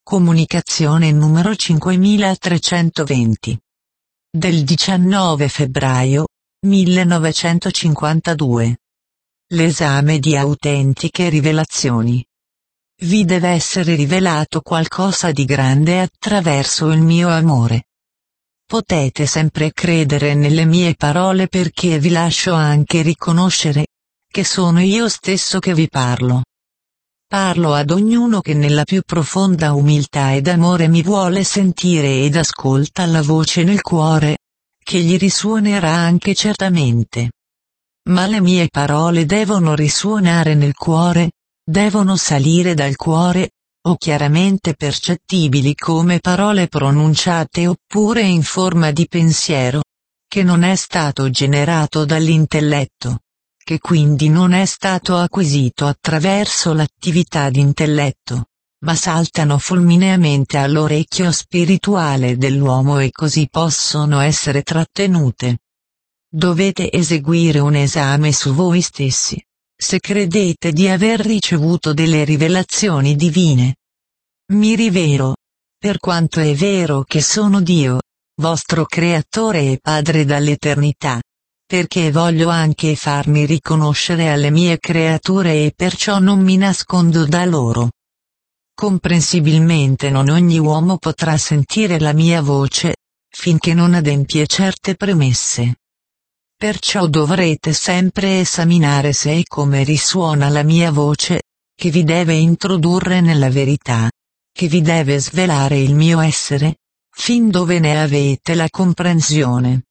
Comunicazione numero 5320. Del 19 febbraio 1952. L'esame di autentiche rivelazioni. Vi deve essere rivelato qualcosa di grande attraverso il mio amore. Potete sempre credere nelle mie parole perché vi lascio anche riconoscere che sono io stesso che vi parlo. Parlo ad ognuno che nella più profonda umiltà ed amore mi vuole sentire ed ascolta la voce nel cuore, che gli risuonerà anche certamente. Ma le mie parole devono risuonare nel cuore, devono salire dal cuore, o chiaramente percettibili come parole pronunciate oppure in forma di pensiero, che non è stato generato dall'intelletto, che quindi non è stato acquisito attraverso l'attività d'intelletto, ma saltano fulmineamente all'orecchio spirituale dell'uomo e così possono essere trattenute. Dovete eseguire un esame su voi stessi, se credete di aver ricevuto delle rivelazioni divine. Mi rivelo, per quanto è vero che sono Dio, vostro Creatore e Padre dall'eternità, perché voglio anche farmi riconoscere alle mie creature e perciò non mi nascondo da loro. Comprensibilmente non ogni uomo potrà sentire la mia voce, finché non adempie certe premesse. Perciò dovrete sempre esaminare se e come risuona la mia voce, che vi deve introdurre nella verità, che vi deve svelare il mio essere, fin dove ne avete la comprensione.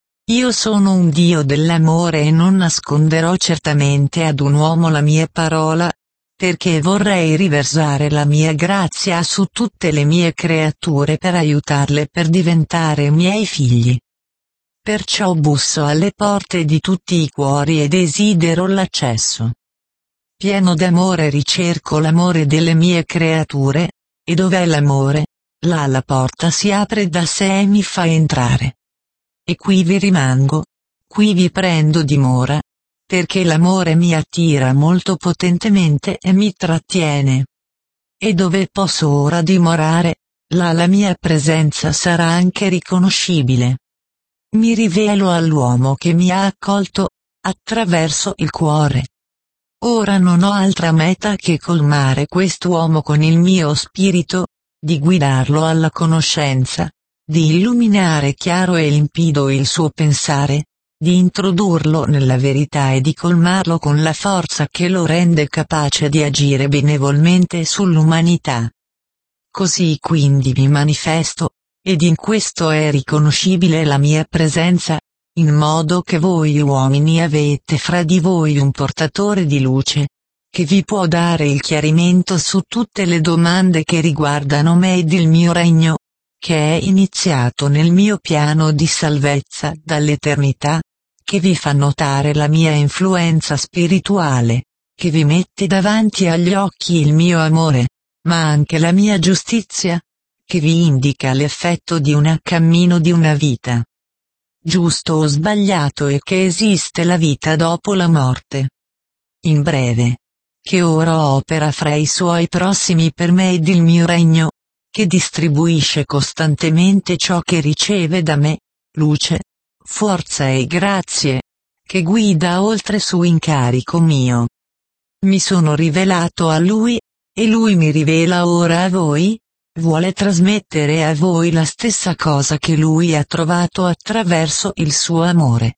Io sono un Dio dell'amore e non nasconderò certamente ad un uomo la mia parola, perché vorrei riversare la mia grazia su tutte le mie creature per aiutarle per diventare miei figli. Perciò busso alle porte di tutti i cuori e desidero l'accesso. Pieno d'amore ricerco l'amore delle mie creature, e dov'è l'amore, là la porta si apre da sé e mi fa entrare. E qui vi rimango, qui vi prendo dimora, perché l'amore mi attira molto potentemente e mi trattiene. E dove posso ora dimorare, là la mia presenza sarà anche riconoscibile. Mi rivelo all'uomo che mi ha accolto, attraverso il cuore. Ora non ho altra meta che colmare quest'uomo con il mio spirito, di guidarlo alla conoscenza, di illuminare chiaro e limpido il suo pensare, di introdurlo nella verità e di colmarlo con la forza che lo rende capace di agire benevolmente sull'umanità. Così quindi mi manifesto, ed in questo è riconoscibile la mia presenza, in modo che voi uomini avete fra di voi un portatore di luce, che vi può dare il chiarimento su tutte le domande che riguardano me ed il mio regno, che è iniziato nel mio piano di salvezza dall'eternità, che vi fa notare la mia influenza spirituale, che vi mette davanti agli occhi il mio amore, ma anche la mia giustizia, che vi indica l'effetto di un cammino di una vita giusto o sbagliato e che esiste la vita dopo la morte. In breve, che ora opera fra i suoi prossimi per me ed il mio regno, che distribuisce costantemente ciò che riceve da me, luce, forza e grazie, che guida oltre su incarico mio. Mi sono rivelato a lui, e lui mi rivela ora a voi, vuole trasmettere a voi la stessa cosa che lui ha trovato attraverso il suo amore.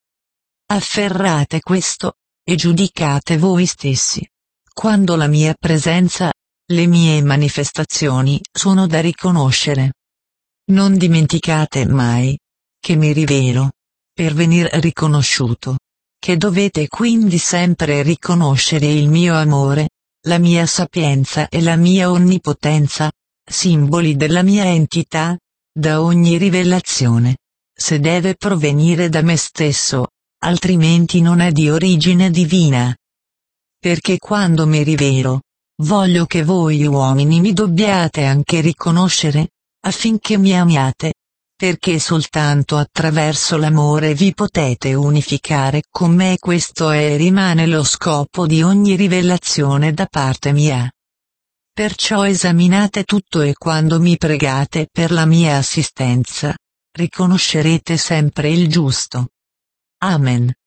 Afferrate questo, e giudicate voi stessi. Quando la mia presenza, le mie manifestazioni sono da riconoscere. Non dimenticate mai che mi rivelo, per venir riconosciuto, che dovete quindi sempre riconoscere il mio amore, la mia sapienza e la mia onnipotenza, simboli della mia entità, da ogni rivelazione, se deve provenire da me stesso, altrimenti non è di origine divina. Perché quando mi rivelo, voglio che voi uomini mi dobbiate anche riconoscere, affinché mi amiate, perché soltanto attraverso l'amore vi potete unificare con me e questo è e rimane lo scopo di ogni rivelazione da parte mia. Perciò esaminate tutto e quando mi pregate per la mia assistenza, riconoscerete sempre il giusto. Amen.